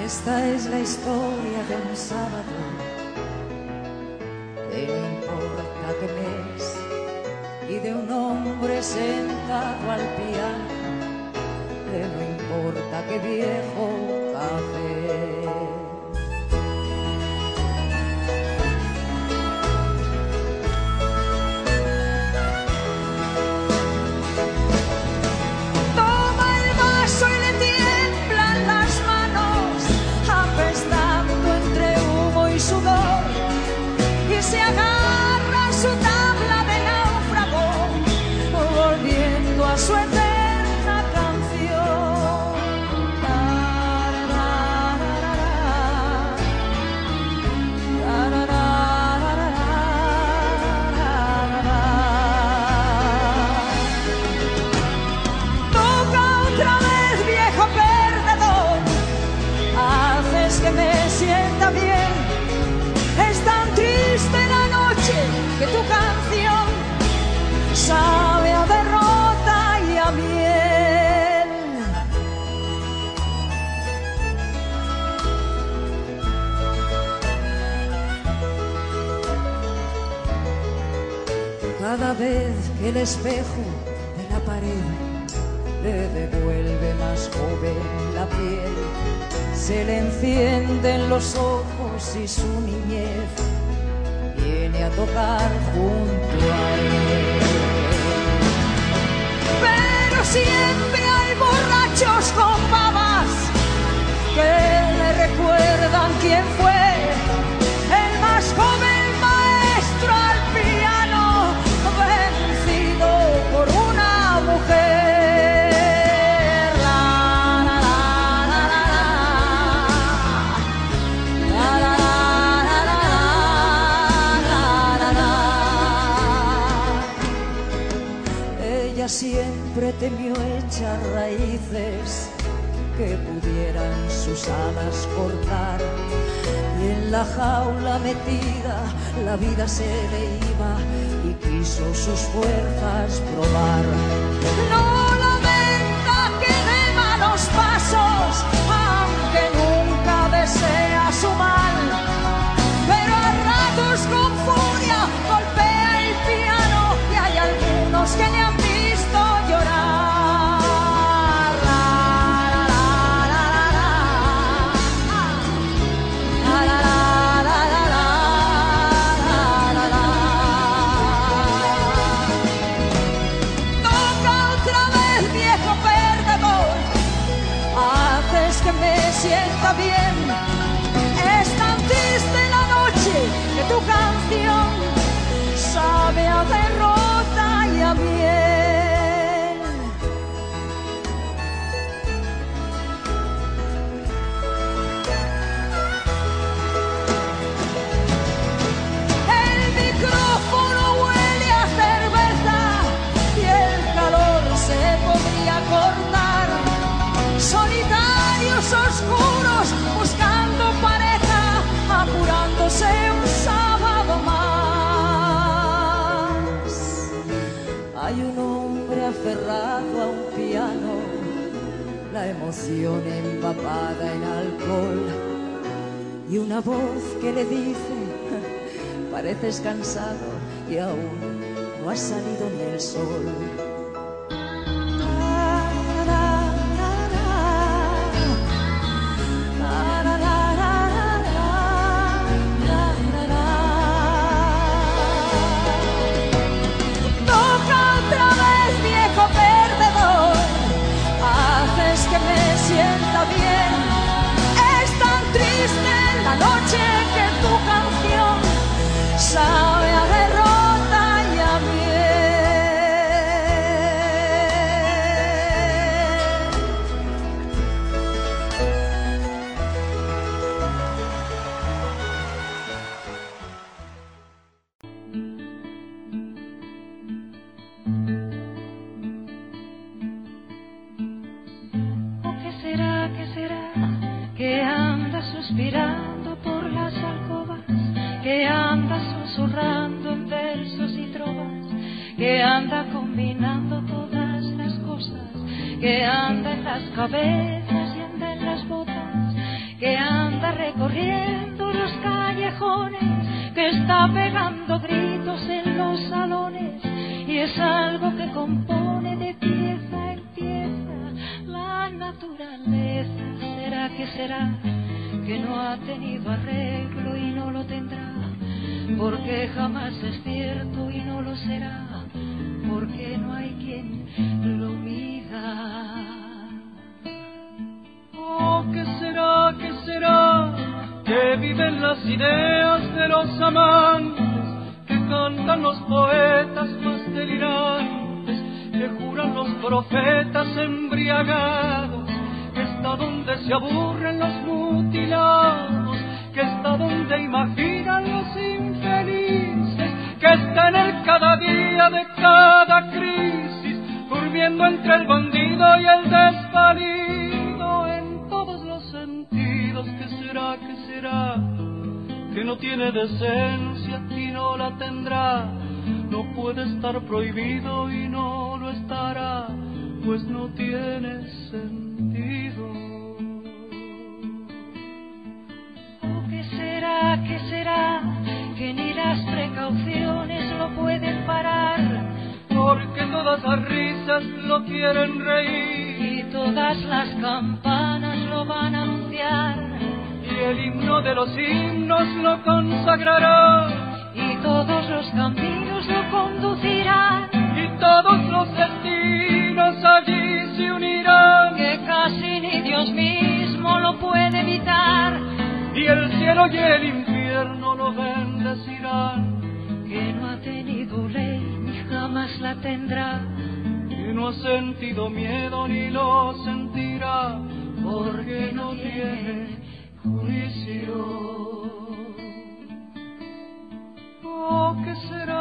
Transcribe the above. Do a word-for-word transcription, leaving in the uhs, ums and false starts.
Esta es la historia de un sábado, de no importa qué mes, y de un hombre sentado al piano, de no importa qué viejo café. Se agarra su tabla de náufrago, volviendo a su eterna canción. Toca otra vez, viejo perdedor, haces que me sienta bien. Es tan triste la noche que tu canción sabe a derrota y a miel. Cada vez que el espejo de la pared le devuelve más joven la piel, se le encienden los ojos y su niñez viene a tocar junto a él. Pero siempre hay borrachos con babas que le recuerdan quién fue el más joven maestro al piano, vencido por una mujer. Siempre temió echar raíces que pudieran sus alas cortar, y en la jaula metida la vida se le iba y quiso sus fuerzas probar. No lamenta que dé malos pasos, aunque nunca desea su mal, pero a ratos con furia golpea el piano y hay algunos que le han visto llorar. Toca otra vez, viejo perdedor, haces que me sienta bien. Es tan triste la noche que tu canción sabe a derrota y a miel. El micrófono huele a cerveza y el calor se podría cortar. Solitarios oscuros buscando pareja, apurándose un sábado más. Hay un hombre aferrado a un piano, la emoción empapada en alcohol, y una voz que le dice: pareces cansado y aún no has salido en el sol. Sienta bien, es tan triste la noche que tu canción sabe a derrota y a suspirando por las alcobas, que anda susurrando en versos y trovas, que anda combinando todas las cosas, que anda en las cabezas y anda en las botas, que está pegando gritos en los salones y es algo que compone de pieza en pieza la naturaleza. ¿Será que será que no ha tenido arreglo y no lo tendrá? Porque jamás es cierto y no lo será, porque no hay quien lo mida. Oh, ¿qué será, qué será? Que viven las ideas de los amantes, que cantan los poetas más delirantes, que juran los profetas embriagados, que está donde se aburren los mutilados, que está donde imaginan los infelices, que está en el cada día de cada crisis, durmiendo entre el bandido y el desvalido, en todos los sentidos. ¿Qué será, qué será? Que no tiene decencia y no la tendrá, no puede estar prohibido y no lo estará, pues no tiene sentido. Oh, ¿qué será, qué será? Que ni las precauciones lo pueden parar, porque todas las risas lo quieren reír y todas las campanas lo van a anunciar, y el himno de los himnos lo consagrará, y todos los caminos lo conducirán, y todos los destinos allí se unirán, que casi ni Dios mismo lo puede evitar, y el cielo y el infierno lo bendecirán, que no ha tenido ley ni jamás la tendrá, que no ha sentido miedo ni lo sentirá, porque no tiene juicio. Oh, ¿qué será?